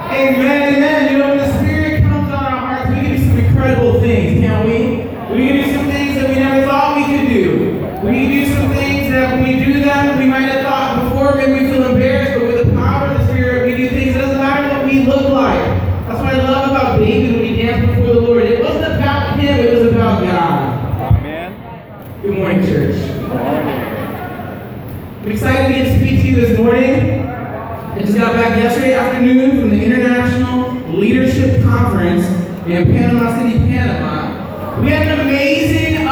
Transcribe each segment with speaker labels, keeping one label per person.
Speaker 1: Amen, amen. You know, when the Spirit comes on our hearts, we can do some incredible things, can't we? We can do some things that we never thought we could do. We can do some things that when we do them, we might have thought before, maybe we feel embarrassed, but with the power of the Spirit, we do things. It doesn't matter what we look like. That's what I love about David when he danced before the Lord. It wasn't about him, it was about God.
Speaker 2: Amen.
Speaker 1: Good morning, church.
Speaker 2: Good morning.
Speaker 1: I'm excited to get to speak to you this morning. I just got back yesterday afternoon from the International Leadership Conference in Panama City, Panama. We had an amazing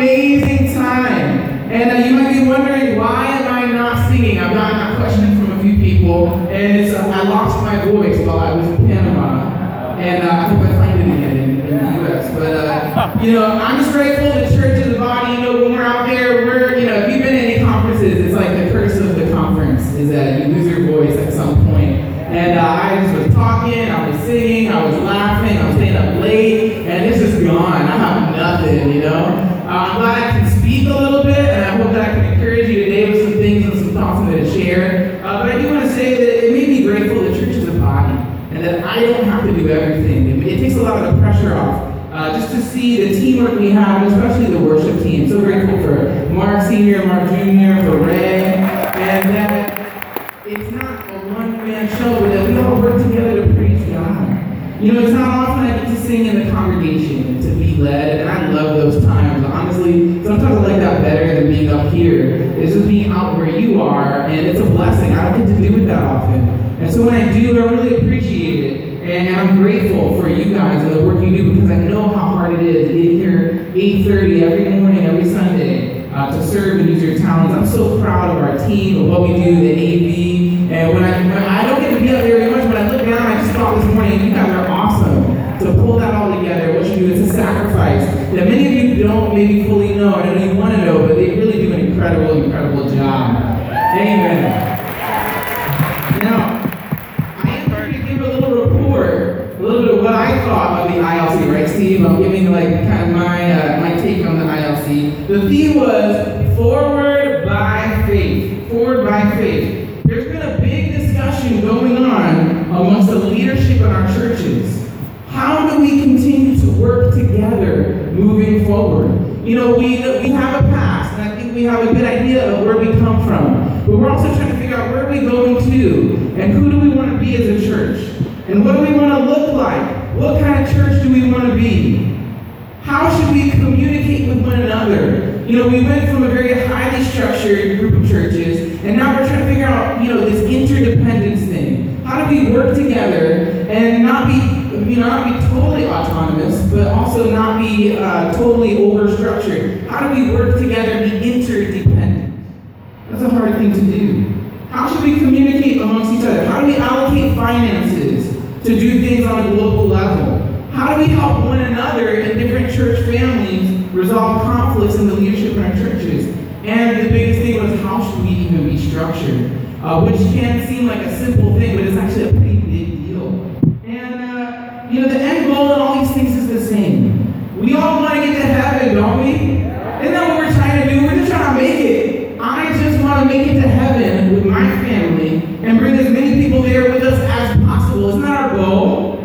Speaker 1: time. And you might be wondering, why am I not singing? I've gotten that question from a few people, and it's I lost my voice while I was in Panama. And I hope I find it again in the U.S. But, I'm just grateful the church is the body. When we're out there, if you've been to any conferences, it's like the curse of the conference is that you lose your voice at some point. And I just was talking, I was singing, I was laughing, I was staying up late, and it's just gone. I have nothing, I'm glad I can speak a little bit, and I hope that I can encourage you today with some things and some thoughts I'm going to share. But I do want to say that it made me grateful the church is a body, and that I don't have to do everything. It takes a lot of the pressure off. Just to see the teamwork we have, especially the worship team. So grateful for Mark Sr., Mark Jr., for Ray, and that it's not a one-man show, but that we all work together to praise God. It's not often I get to sing in the congregation and to be led, and I love those times. Honestly, sometimes I like that better than being up here. It's just being out where you are, and it's a blessing. I don't get to do it that often. And so when I do, I really appreciate it. And I'm grateful for you guys and the work you do, because I know how hard it is to get here 8:30 every morning, every Sunday, to serve and use your talents. I'm so proud of our team, of what we do, the AV. And when I don't get to be up there very much, but I look down, I just thought this morning, you guys are awesome to pull that all together. What you do, it's a sacrifice that many of you don't maybe fully know. I don't even want to know, but they really do an incredible job. Amen. Now, a little bit of what I thought of the ILC, right, Steve? I'm giving kind of my take on the ILC. The theme was Forward by Faith. Forward by Faith. There's been a big discussion going on amongst the leadership in our churches. How do we continue to work together moving forward? We have a past, and I think we have a good idea of where we come from. But we're also trying to figure out where are we going to, and who do we want to be as a church? And what do we want to look like? What kind of church do we want to be? How should we communicate with one another? We went from a very highly structured group of churches, and now we're trying to figure out, this interdependence thing. How do we work together and not be totally autonomous, but also not be totally over-structured? How do we work together and be interdependent? That's a hard thing to do. How should we communicate amongst each other? How do we allocate finances to do things on a global level? How do we help one another in different church families resolve conflicts in the leadership in our churches? And the biggest thing was, how should we even be structured? Which can seem like a simple thing, but it's actually a pretty big deal. And, the end goal in all these things is the same. We all want to get to heaven, don't we? Isn't that what we're trying to do? We're just trying to make it. I just want to make it to heaven with my family and bring as many people there with us as possible. Isn't that our goal?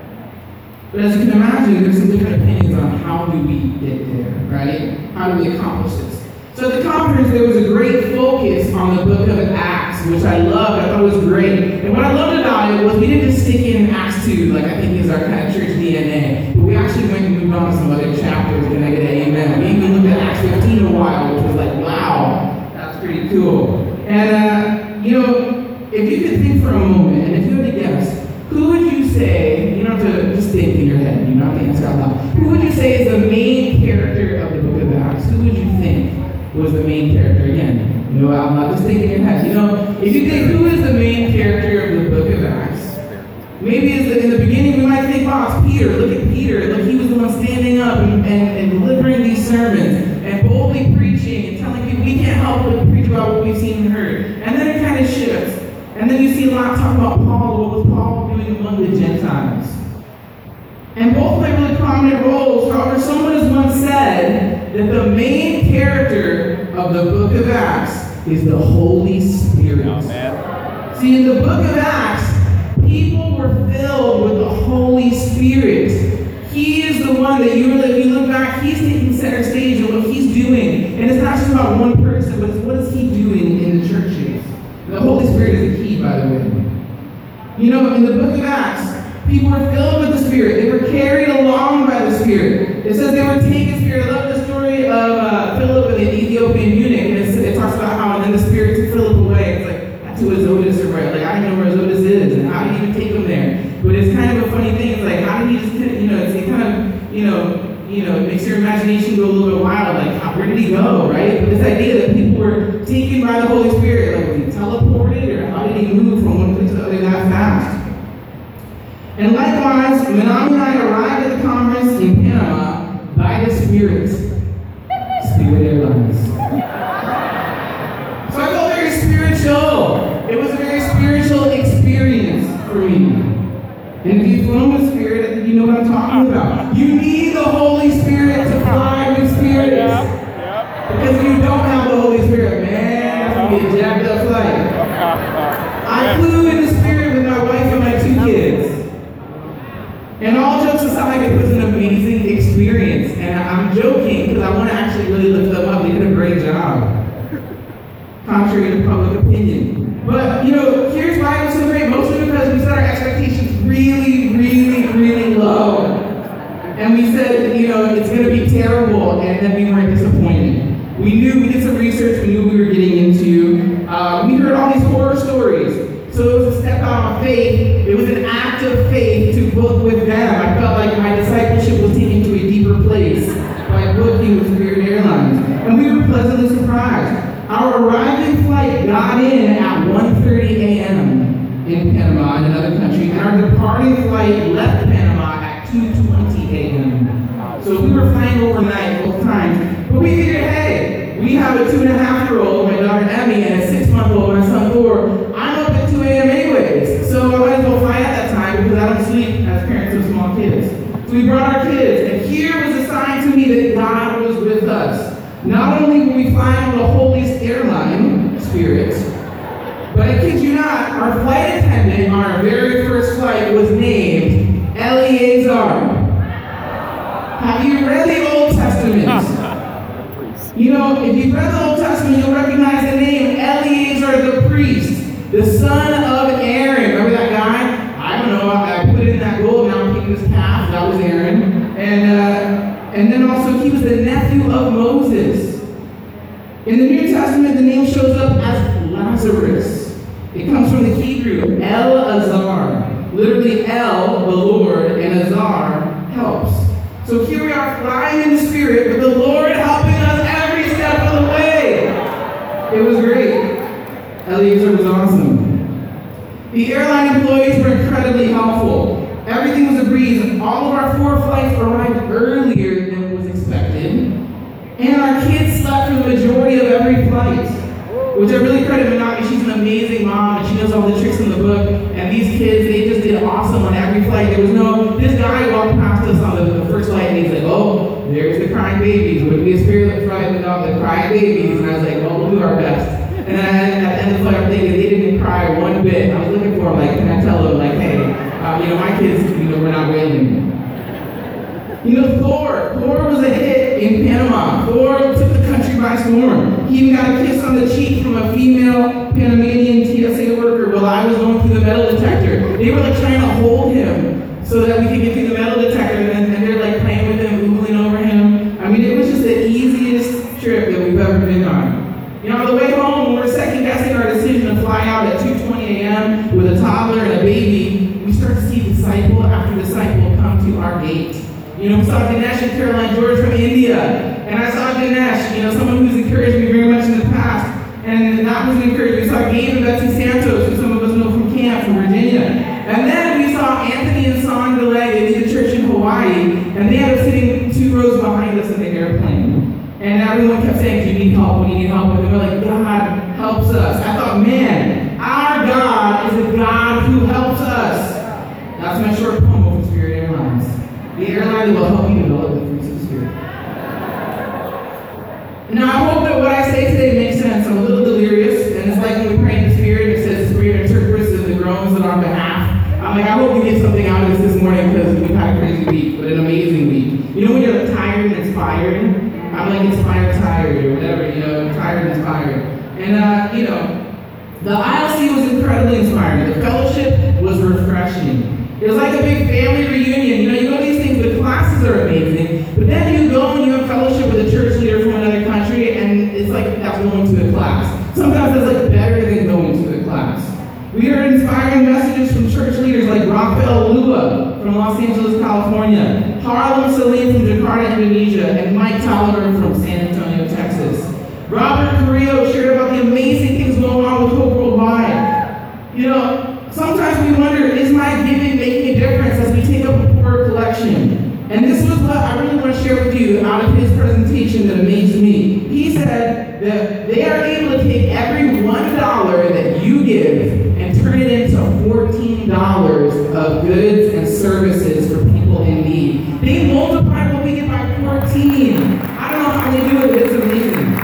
Speaker 1: But as you can imagine, there's some different opinions on how do we get there, right? How do we accomplish this? So at the conference, there was a great focus on the book of Acts, which I loved. I thought it was great. And what I loved about it was we didn't just stick in Acts 2, like I think is our kind of church DNA, but we actually went and moved on to some other chapters. Can I get an amen? We even looked at Acts 15 a while, which was like, wow. Pretty cool. And, if you could think for a moment, and if you had to guess, who would you say, you don't have to just think in your head, you don't have to answer out loud, who would you say is the main character of the book of Acts? Who would you think was the main character? Again, out loud, just think in your head. If you think who is the main character of the book of Acts, maybe in the beginning we might think, wow, it's Peter. Look at Peter. Look, he was the one standing up and delivering these sermons and boldly preaching and telling people we can't help but preach about what we've seen and heard. And then it kind of shifts. And then you see a lot of talk about Paul. What was Paul doing among the Gentiles? And both play really prominent roles. However, someone has once said that the main character of the book of Acts is the Holy Spirit.
Speaker 2: Amen.
Speaker 1: See, in the book of Acts, people were filled why he's taking center stage and what he's doing. And it's not just about one person, but it's what is he doing in the churches. The Holy Spirit is the key, by the way. You know, in the book of Acts, people were filled with the Spirit. They were carried along by the Spirit. It says they were taken Spirit. I love the story of Philip and the Ethiopian eunuch. And it talks about how then the Spirit took Philip away. It's like, that's who Azotus is, right? Like, I don't know where Azotus is, and how did he even take him there? But it's kind of a funny thing. It's like, how did he just, it kind of, it makes your imagination go a little bit wild. Like, where did he go, right? But this idea that people were taken by the Holy Spirit, like, was he teleported, or how did he move from one place to the other that fast? And likewise, Manami and I arrived at the conference in Panama by the Spirit. Spirit Airlines. So I felt very spiritual. It was a very spiritual experience for me. And if you've flown with Spirit, I think you know what I'm talking about. You need the Holy Spirit to fly with spirits. Because if you don't have the Holy Spirit, man, that's going to be a jacked up flight. I flew in the Spirit with my wife and my 2 kids. And all jokes aside, it was an amazing experience. And I'm joking because I want to actually really lift them up. They did a great job. Contrary to public opinion. But, here's why it was so great. Mostly because we set our expectations really, really, really low. And we said, it's going to be terrible. And then we weren't disappointed. We did some research. We knew what we were getting into. We heard all these horror stories. So it was a step out of faith. It was an act of faith to book with them. I felt like my discipleship was taken to a deeper place by booking with Spirit Airlines. And we were pleasantly surprised. Our arriving flight got in at 1:30 a.m. in Panama, in another country, and our departing flight left Panama at 2:20 a.m. So we were flying overnight both times. But we figured, hey, we have a 2.5-year-old, my daughter Emmy, and a 6-month-old, my son Thor. I'm up at 2 a.m. anyways, so I might as well fly at that time because I don't sleep as parents of small kids. So we brought our kids, and here was a sign to me that God was with us. Not only were we flying on the holiest airline, Spirit, but I kid you not, our flight attendant on our very first flight was named Eleazar. Have you read the Old Testament? If you've read the Old Testament, you'll recognize the name Eleazar the priest, the son of Aaron. Remember that guy? I don't know, I put in that gold, now I'm keeping this calf. That was Aaron. And then also he was the nephew of Moses. In the New Testament, the name shows up as Lazarus. It comes from the Hebrew, El-Azar. Literally El, the Lord, and Azar, helps. So here we are flying in the Spirit with the Lord helping us every step of the way. It was great. Eliezer was awesome. The airline employees were incredibly helpful. Everything was a breeze. All of our 4 flights arrived earlier than was expected. And our kids slept for the majority of every flight. Which I really credit Manami. She's an amazing mom, and she knows all the tricks in the book. And these kids, they just did awesome on every flight. This guy walked past us on the first flight, and he's like, oh, there's the crying babies. Would be a spirit flight without the crying babies? And I was like, well, we'll do our best. And then at the end of the flight, I'm thinking they didn't cry one bit. I was looking for them, like, can I tell them, like, hey, my kids, we're not wailing. Thor was a hit in Panama. Thor took the country by storm. He even got a kiss on the cheek from a female Panamanian TSA worker while I was going through the metal detector. They were like trying to hold him so that we could get through the metal detector, and they're like playing with him, oogling over him. It was just the easiest trip that we've ever been on. On the way home, when we're second guessing our decision to fly out at 2:20 a.m. with a toddler and a baby, we start to see disciple after disciple come to our gate. We saw Dinesh and Caroline George from India. And I saw Dinesh, someone who's encouraged me very much in the past. And that was an encouragement. We saw Gabe and Betsy Santos, who some of us know from camp, from Virginia. And then we saw Anthony and Sandra Legg. They lead a church in Hawaii. And they ended up sitting 2 rows behind us in the airplane. And everyone kept saying, do you need help? What do you need help with? And we're like, God helps us. I thought, man, our God is a God who helps us. That's my short promo for Spirit Airlines. The airline will help you develop the fruits of the Spirit. Now, I hope that what I say today makes sense. I'm a little delirious, and it's like when we pray in the Spirit, it says the Spirit interprets the groans on our behalf. I'm like, I hope you get something out of this morning because we've had a crazy week, but an amazing week. When you're tired and it's inspired. I'm like inspired tired or whatever, tired inspired. And, the ILC was incredibly inspiring. The fellowship was refreshing. It was like a big family reunion. You go these things, the classes are amazing, but then you go and you have fellowship with a church leader from another country, and it's like that's going to a class. Sometimes it's like better than going to a class. We heard inspiring messages from church leaders like Rafael Lua from Los Angeles, California, Harlem Salim from Jakarta, Indonesia, and Mike Taliber from San Antonio, Texas. Robert Carrillo shared about the amazing things going on with Hope Worldwide. Sometimes we wonder, is my giving making a difference as we take up a poor collection? And this was what I really want to share with you out of his presentation that amazed me. He said that they are able to take every $1 that you give and turn it into $14 of goods and services for people in need. They multiply what we get by 14. I don't know how they do it, but it's amazing.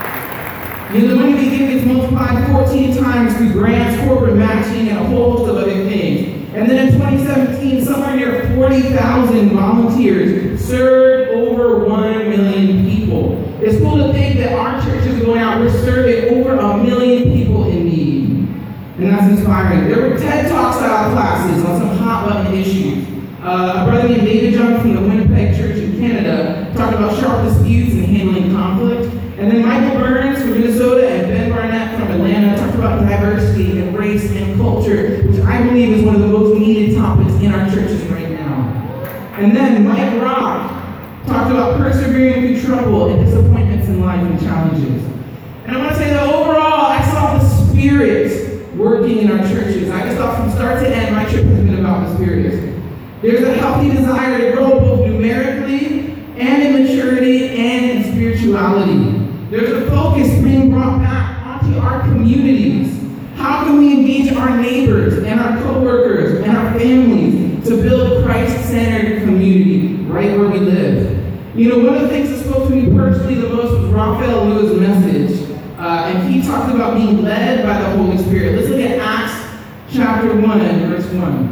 Speaker 1: The money we give gets multiplied 14 times through grants, corporate matching, and a whole host of other things. And then in 2017, somewhere near 40,000 volunteers served over 1 million people. It's cool to think that our churches are going out, we're serving over 1 million people in need. And that's inspiring. There were TED Talk style classes on some hot button issues. A brother named David Jung from the Winnipeg Church in Canada talked about sharp disputes and handling conflict. And then Michael Burns from Minnesota and Ben Barnett from Atlanta talked about diversity and race and culture, which I believe is one of the most needed topics in our churches right now. And then Mike Rock talked about persevering through trouble and disappointments in life and challenges. And I want to say that overall, I saw the Spirit working in our churches. I just thought from start to end, my trip has been about the Spirit. There's a healthy desire to grow both numerically and in maturity and in spirituality. There's a focus being brought back onto our communities. How can we engage our neighbors and our co-workers and our families to build a Christ-centered community right where we live? One of the things that spoke to me personally the most was Rafael Lua's message. And he talked about being led by the Holy Spirit. Let's look at Acts chapter 1 and verse 1.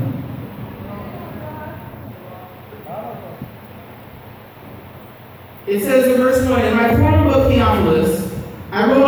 Speaker 1: It says in verse 1, in my former book, Theophilus, I wrote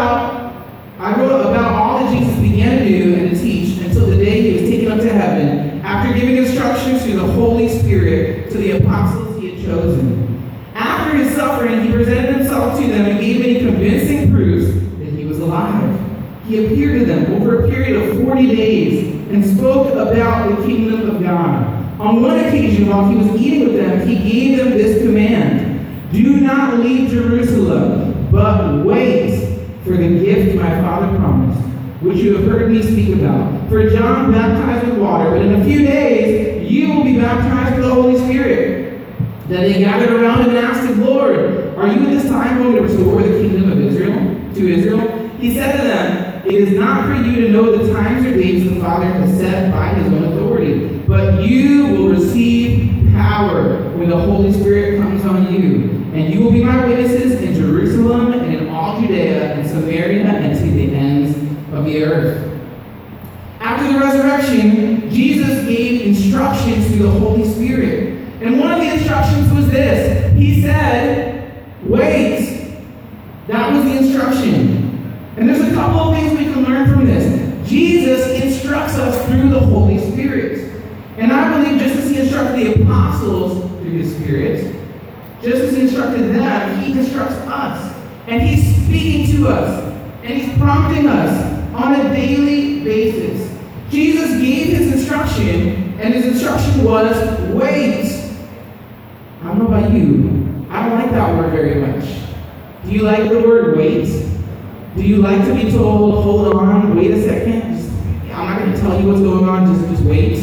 Speaker 1: about all that Jesus began to do and to teach until the day he was taken up to heaven, after giving instructions through the Holy Spirit to the apostles he had chosen. After his suffering, he presented himself to them and gave many convincing proofs that he was alive. He appeared to them over a period of 40 days and spoke about the kingdom of God. On one occasion, while he was eating with them, he gave them this command: do not leave Jerusalem, but wait for the gift my Father promised, which you have heard me speak about. For John baptized with water, but in a few days you will be baptized with the Holy Spirit. Then they gathered around him and asked him, Lord, are you at this time going to restore the kingdom of Israel to Israel? He said to them, it is not for you to know the times or dates the Father has set by his own authority, but you will receive power when the Holy Spirit comes on you. And you will be my witnesses in Jerusalem and in all Judea and Samaria and to the ends of the earth. After the resurrection, Jesus gave instructions through the Holy Spirit. And one of the instructions was this. He said, wait. That was the instruction. And there's a couple of things we can learn from this. Jesus instructs us through the Holy Spirit. And I believe just as he instructed the apostles through his Spirit, just as he instructed them, he instructs us. And he's speaking to us. And he's prompting us on a daily basis. Jesus gave his instruction, and his instruction was, wait. I don't know about you. I don't like that word very much. Do you like the word wait? Do you like to be told, hold on, wait a second? I'm not going to tell you what's going on, just wait.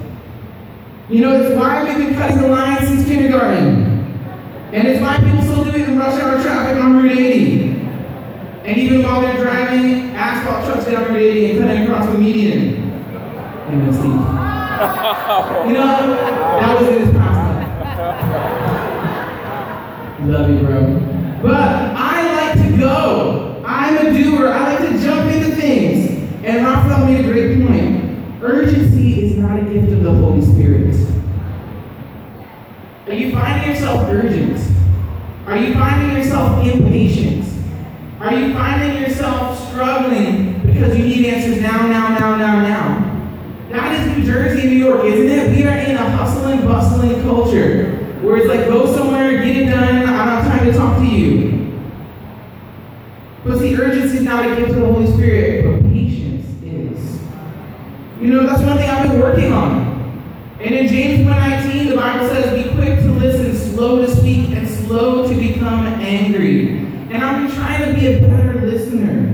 Speaker 1: It's why we've been cutting the line since kindergarten. And it's why people still do it in rush hour traffic on Route 80. And even while they're driving asphalt trucks down Route 80 and cutting across the median. Amen, Steve. That was in his past. Love you, bro. But I like to go. I'm a doer. I like to jump into things. And Raphael made a great point. Urgency is not a gift of the Holy Spirit. Are you finding yourself urgent? Are you finding yourself impatient? Are you finding yourself struggling because you need answers now? That is New Jersey and New York, isn't it? We are in a hustling, bustling culture where it's like, go somewhere, get it done, I don't have time to talk to you. But the urgency is not to give to the Holy Spirit, but patience is. You know, that's one thing I've been working on. And in James 1:19, the Bible says, be quick to listen, slow to speak, and slow to become angry. And I've been trying to be a better listener.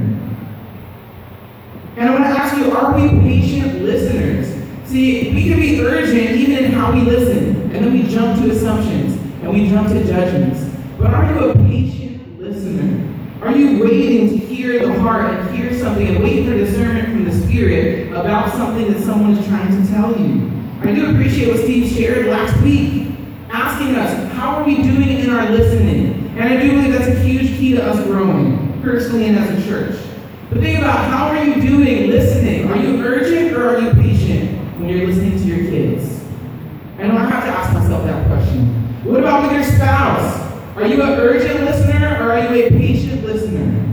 Speaker 1: And I want to ask you, are we patient listeners? See, we can be urgent even in how we listen, and then we jump to assumptions, and we jump to judgments. But are you a patient listener? Are you waiting to hear the heart and hear something and wait for discernment from the Spirit about something that someone is trying to tell you? I do appreciate what Steve shared last week, asking us, how are we doing in our listening? And I do believe that's a huge key to us growing, personally and as a church. But think about, how are you doing listening? Are you urgent or are you patient when you're listening to your kids? And I have to ask myself that question. What about with your spouse? Are you an urgent listener or are you a patient listener?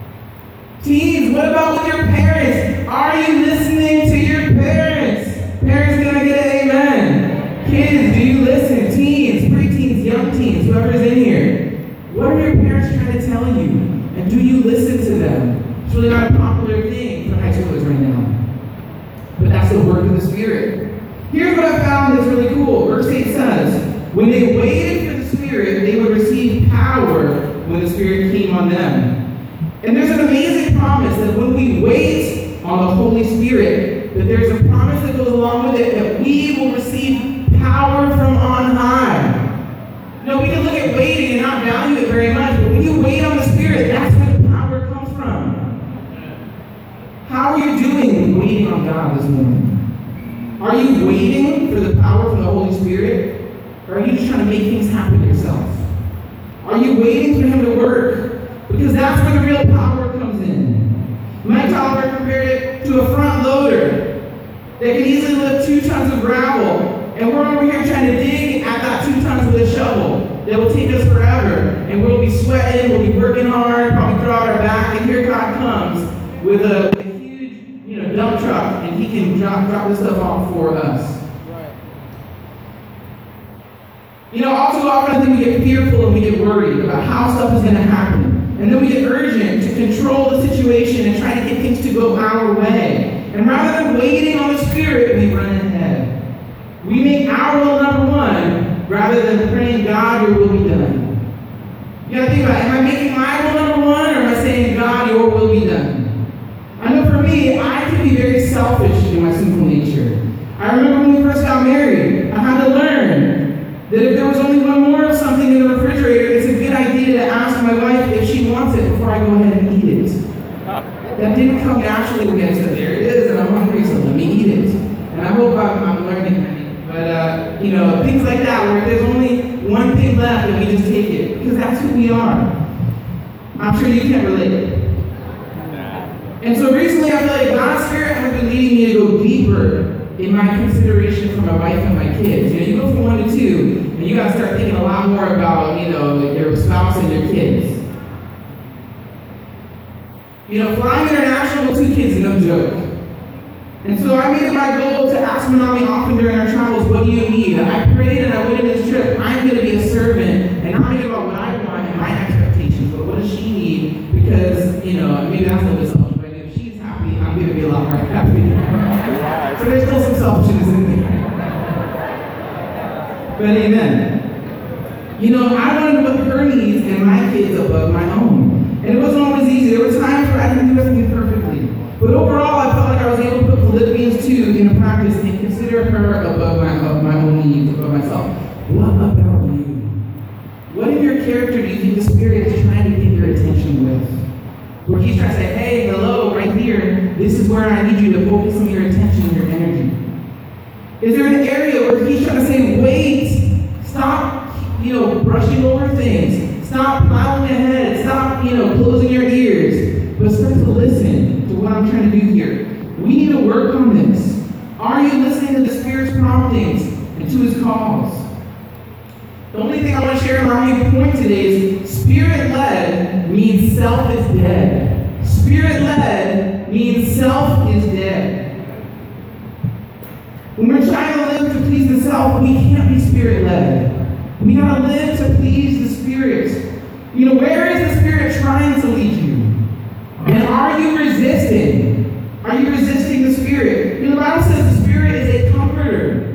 Speaker 1: Teens, what about with your parents? Are you listening to your parents? Parents, can I get an amen? Kids, do you listen? Teens, preteens, young teens, whoever's in here. What are your parents trying to tell you? And do you listen to them? It's really not a popular thing for high schoolers right now. But that's the work of the Spirit. Here's what I found that's really cool. Verse 8 says, when they waited for the Spirit, they would receive power when the Spirit came on them. And there's an amazing promise that when we wait on the Holy Spirit, that there's a promise that goes along with it, that we will receive power from on high. No, we can look at waiting and not value it very much, but when you wait on the Spirit, that's where the power comes from. How are you doing waiting on God this morning? Are you waiting for the power from the Holy Spirit? Or are you just trying to make things happen yourself? Are you waiting for Him to work? Because that's where the real power comes in. Mike Tolliver compared it to a front loader that can easily lift 2 tons of gravel. And we're over here trying to dig at that 2 tons with a shovel that will take us forever. And we'll be sweating, we'll be working hard, probably throw out our back, and here God comes with a huge, dump truck, and He can drop this stuff off for us. Right. All too often I think we get fearful and we get worried about how stuff is going to happen. And then we get urgent to control the situation and try to get things to go our way. And rather than waiting on the Spirit, we run ahead. We make our will number one rather than praying, God, your will be done. You gotta think about it. Am I making my will number one or am I saying, God, your will be done? I know for me, I can be very selfish in my sinful nature. I remember when we first got married, I had to learn that if there was only one more of something in the refrigerator, it's a good idea to ask my wife if she wants it before I go ahead and eat it. That didn't come naturally when I said, there it is, and I'm hungry, so let me eat it. And I hope I'm learning. But, things like that, where there's only one thing left and we just take it. Because that's who we are. I'm sure you can relate. And so recently I feel like God's Spirit has been leading me to go deeper in my consideration for my wife and my kids. You go from 1 to 2, and you got to start thinking a lot more about, your spouse and your kids. Flying international with 2 kids is no joke. And so I made it my goal to ask Manami often during our travels, what do you need? I prayed and I went in this trip, I'm going to be a servant, and not think about what I want and my expectations, but what does she need? Because, maybe that's a little bit selfish, but if she's happy, I'm going to be a lot more happy. So there's still some selfishness in there. But amen. I wanted to put her needs and my kids above my own. And it wasn't always easy. There were times where I didn't do everything perfectly. But overall, I felt like I was able to put Philippians 2 into practice and consider her above my own needs, above myself. What about you? What in your character do you think the Spirit is trying to get your attention with? Where He's trying to say, hey, hello, right here, this is where I need you to focus some of your attention and your energy. Is there an area where He's trying to say, wait, stop, brushing over things, stop plowing ahead, stop, closing your ears, but start to listen to what I'm trying to do here. We need to work on this. Are you listening to the Spirit's promptings and to His calls? The only thing I want to share in my main point today is spirit-led means self is dead. Spirit-led means self is dead. When we're trying to live to please the self, we can't be spirit-led. We gotta live to please the Spirit. You know, where is the Spirit trying to lead you? And are you resisting? Are you resisting the Spirit? You know, the Bible says the Spirit is a comforter.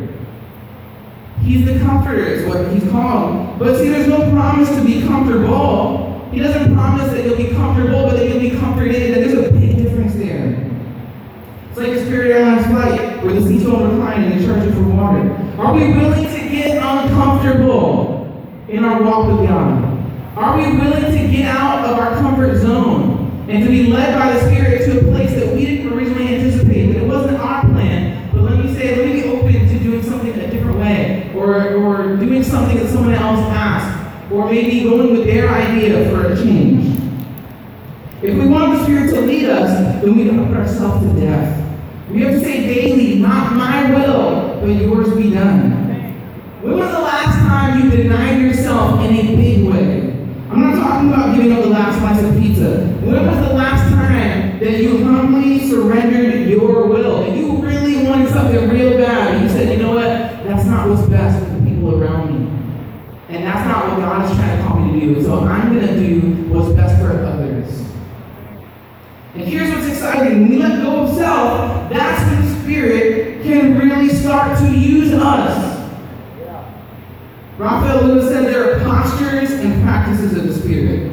Speaker 1: He's the comforter is what he's called. But see, there's no promise to be comfortable. He doesn't promise that you'll be comfortable, but that you'll be comforted. And there's a big difference there. It's like a Spirit Airlines flight where the seats don't recline and they charge you for water. Are we willing to get uncomfortable in our walk with God? Are we willing to get out of our comfort zone and to be led by the Spirit to a place that we didn't originally anticipate, that it wasn't our plan, but let me be open to doing something a different way, or doing something that someone else asked, or maybe going with their idea for a change. If we want the Spirit to lead us, then we gotta put ourselves to death. We have to say daily, not my will, but yours be done. When was the last time you denied yourself in a big way? I'm not talking about giving up the last slice of pizza. When was the last time that you humbly surrendered your will? And you really wanted something real bad, and you said, you know what? That's not what's best for the people around me. And that's not what God is trying to call me to do. So I'm going to do what's best for others. And here's what's exciting. When we let go of self, that's when the Spirit can really start to use us. Raphael Lewis said there are postures and practices of the Spirit.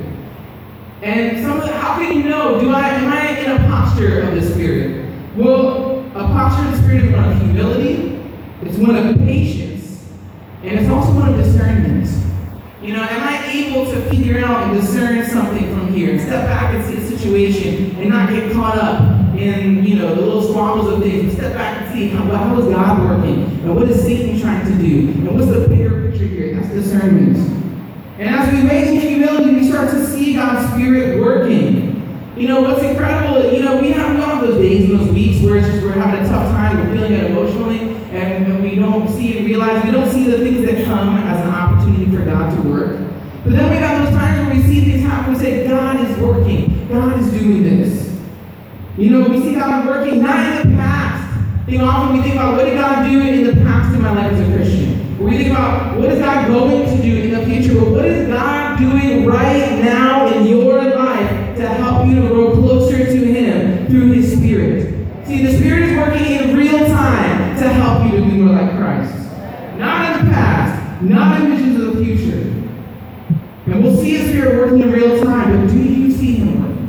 Speaker 1: And how can you know, am I in a posture of the Spirit? Well, a posture of the Spirit is one of humility, it's one of patience, and it's also one of discernment. You know, am I able to figure out and discern something from here and step back and see a situation and not get caught up in, the little squabbles of things, and step back and see how is God working, and what is Satan trying to do, and what's the bigger picture here? That's discernment. And as we wait in humility, we start to see God's Spirit working. You know, what's incredible, we have those days and those weeks where it's just we're having a tough time, we're feeling it emotionally, and we don't see and realize, we don't see the things that come as an opportunity for God to work. But then we have those times where we see things happen and say, God is working, God is doing this. We see God working, not in the past. Often we think about, what did God do in the past in my life as a Christian? Or we think about, what is God going to do in the future? But what is God doing right now in your life to help you to grow closer to Him through His Spirit? See, the Spirit is working in real time to help you to be more like Christ. Not in the past, not in visions of the future. And we'll see His Spirit working in real time, but do you see Him working?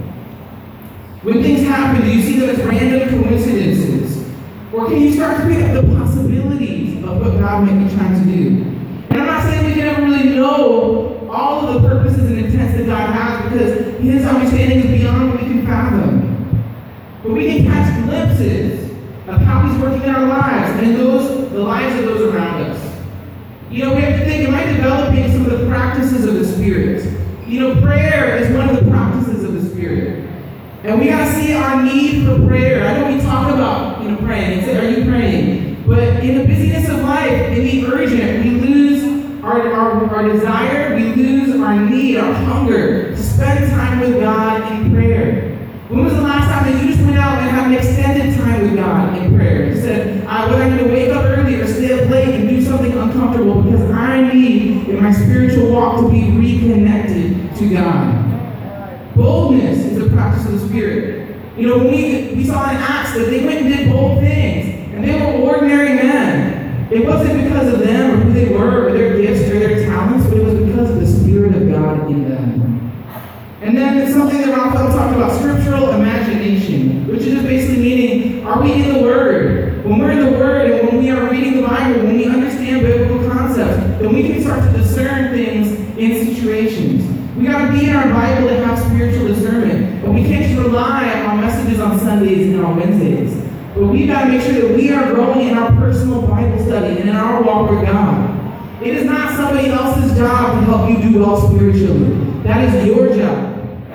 Speaker 1: When things happen, do you see them as random coincidences? Or can you start to pick up the possibilities of what God might be trying to do? And I'm not saying we can ever really know all of the purposes and intents that God has, because His understanding is beyond what we can fathom. But we can catch glimpses of how He's working in our lives and the lives of those around us. We have to think, am I developing some of the practices of the Spirit? Prayer is one of the practices of the Spirit. And we gotta see our need for prayer. I know we talk about, praying and say, are you praying? But in the busyness of life, in the urgent, we lose our desire, we lose our need, our hunger to spend time with God in prayer. When was the last time that you just went out and had an extended time with God in prayer? You said, whether I'm going to wake up early or stay up late and do something uncomfortable, because I need, in my spiritual walk, to be reconnected to God. Boldness is a practice of the Spirit. When we saw in Acts that they went and did bold things, and they were ordinary men. It wasn't because of them or who they were or their gifts or their talents, but it was because of the Spirit of God in them. And then it's something that Raphael talked about, scriptural imagination, which is just basically meaning, are we in the Word? When we're in the Word and when we are reading the Bible, when we understand biblical concepts, then we can start to discern things in situations. We got to be in our Bible and have spiritual discernment. But we can't just rely on messages on Sundays and on Wednesdays. But we got to make sure that we are growing in our personal Bible study and in our walk with God. It is not somebody else's job to help you do well spiritually. That is your job.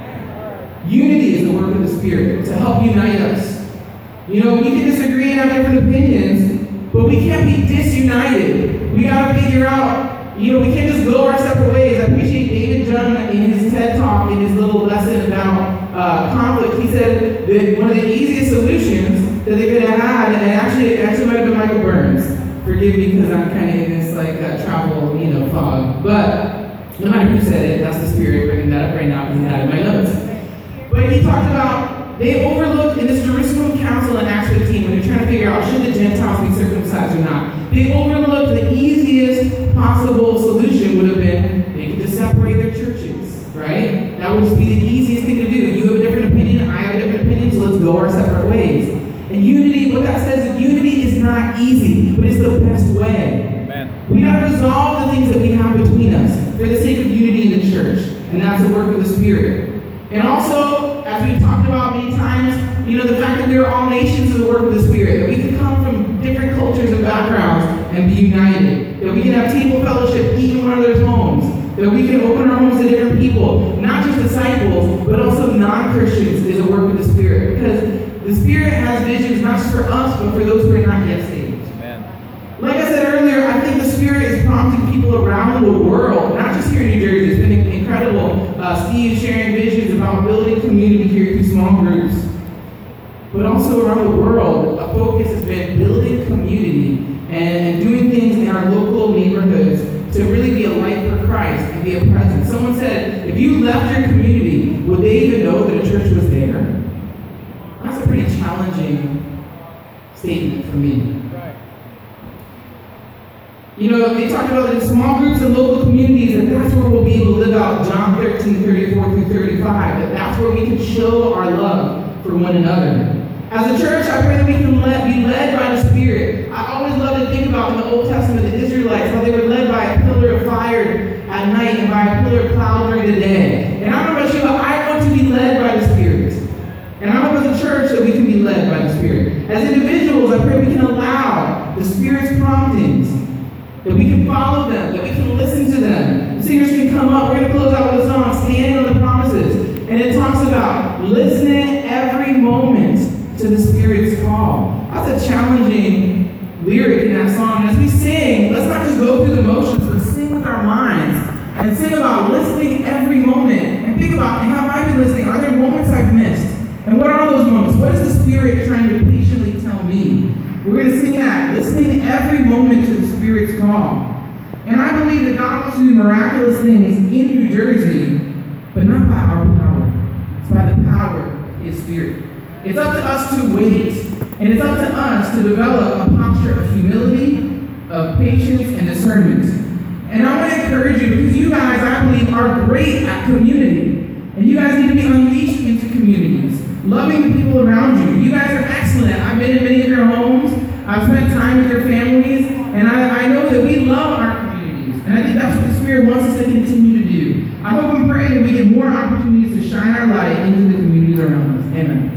Speaker 1: Unity is the work of the Spirit to help unite us. We can disagree and have different opinions, but we can't be disunited. We got to figure out, we can't just go our separate ways. I appreciate David Jung in his TED Talk, in his little lesson about conflict. He said that one of the easiest solutions that they could have had, and actually might have been Michael Burns. Forgive me because I'm kind of in this travel, fog. But no matter who said it, that's the Spirit bringing that up right now because he had it in my notes. But he talked about they overlooked in this Jerusalem Council in Acts 15 when they're trying to figure out should the Gentiles be circumcised or not. They overlooked the easiest possible solution would have been they could just separate their churches, right? That would just be the easiest thing to do. You have a different opinion, I have a different opinion, so let's go our separate ways. And unity, what that says is unity is not easy, but it's the best way. Amen. We got to resolve the things that we have between us for the sake of unity in the church, and that's the work of the Spirit. And also, as we've talked about many times, the fact that we are all nations is the work of the Spirit, that we can come from different cultures and backgrounds and be united, that we can have table fellowship each in one another's homes, that we can open our homes to different people, not just disciples, but also non-Christians is a work of the Spirit, because the Spirit has visions not just for us, but for those who are not yet saved. Amen. Like I said earlier, I think the Spirit is prompting people around the world, not just here in New Jersey. It's been incredible. Steve sharing visions about building community here through small groups. But also around the world, a focus has been building community and doing things in our local neighborhoods to really be a light for Christ and be a presence. Someone said, if you left your community, would they even know that a church was there? That's a pretty challenging statement for me. They talked about in small groups and local communities, and that's where we'll be able to live out John 13:34-35. That's where we can show our love for one another. As a church, I pray that we can be led by the Spirit. I always love to think about in the Old Testament, the Israelites, how they were led by a pillar of fire at night and by a pillar of cloud during the day. And I don't know about you, but I want to be led by the Spirit. And I hope as a church that we can be led by the Spirit. As individuals, I pray we can allow the Spirit's promptings, that we can follow them, that we can listen to them. The singers can come up. We're going to close out with a song, Standing on the Promises. And it talks about listening every moment to the Spirit's call. That's a challenging lyric in that song. And as we sing, let's not just go through the motions, but sing with our minds. And sing about listening every moment. And think about, have I been listening? Are there moments I've missed? And what are those moments? What is the Spirit trying to patiently tell me? We're going to sing that, listening every moment to the Spirit's call. And I believe that God wants to do miraculous things in New Jersey, but not by our power. It's by the power of His Spirit. It's up to us to wait, and it's up to us to develop a posture of humility, of patience, and discernment. And I want to encourage you, because you guys, I believe, are great at community. And you guys need to be unleashed into communities, loving the people around you. You guys are excellent. I've been in many of your homes. I've spent time with your families. And I know that we love our communities. And I think that's what the Spirit wants us to continue to do. I hope and pray that we get more opportunities to shine our light into the communities around us. Amen.